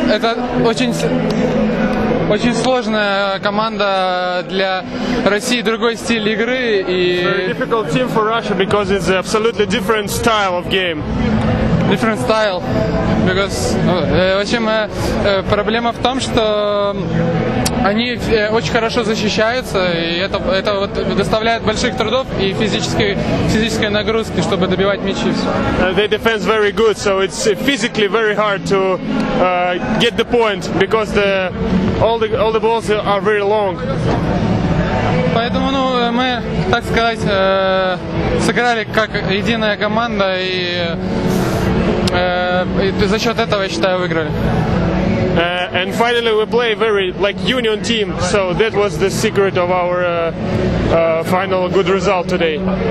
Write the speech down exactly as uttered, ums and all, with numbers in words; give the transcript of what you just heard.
это очень, очень сложная команда для России, другой стиль игры и Very difficult team for Russia because it's an absolutely different style of game. different style. Because, в общем, проблема в том, что они очень хорошо защищаются, и это, это вот доставляет больших трудов и физической, физической нагрузки, чтобы добивать мячи. Uh, they defend very good, so it's physically very hard to uh, get the point because the all the all the balls are very long. Поэтому, ну, мы, так сказать, э, сыграли как единая команда и, э, и за счет этого, я считаю, выиграли. Uh, and finally, we play very like union team, so that was the secret of our uh, uh, final good result today.